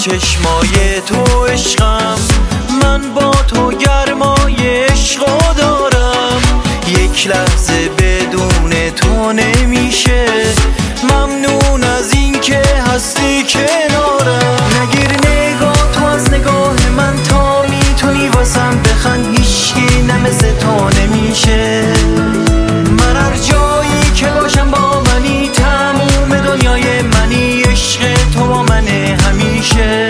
چشمای تو عشقم، من با تو گرمای عشقو دارم. یک لحظه بدون تو نمیشه، ممنون از این که هستی کنارم. نگیر نگاه تو از نگاه من، تا میتونی واسم بخند، هیچکی نمثل تو نمیشه. من هر جایی که باشم با منی، تموم دنیای منی، عشق تو با منه همیشه.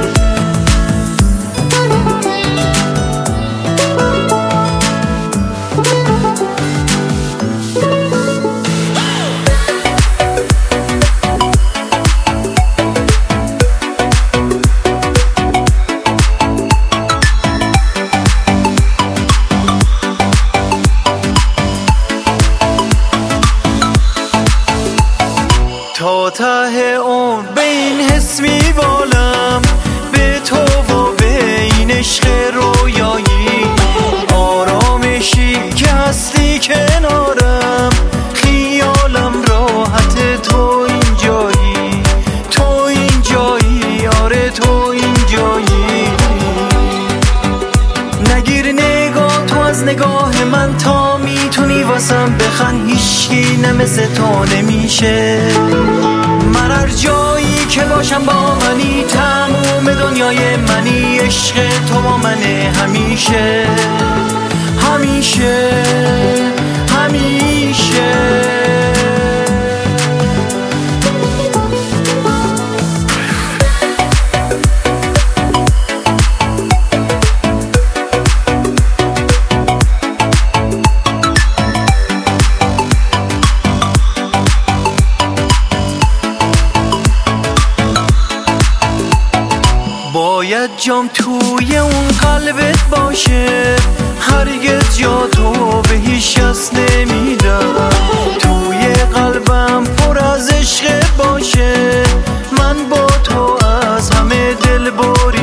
تا ته عمر به این حس میبالم، به تو و به این عشق رویایی، آرامشی که هستی کنارم. خیالم راحت تو اینجایی، تو اینجایی، آره تو اینجایی. نگیر نگاه تو از نگاه من، تا میتونی واسم بخند، هیچکی نمثل تو نمیشه. من هر جایی که باشم با منی، تموم دنیای منی، عشق تو با منه همیشه همیشه همیشه. باید جام توی اون قلبت باشه، هرگز جا تو به هیچ کس نمیدم. توی قلبم پر از عشق باشه، من با تو از همه دل بری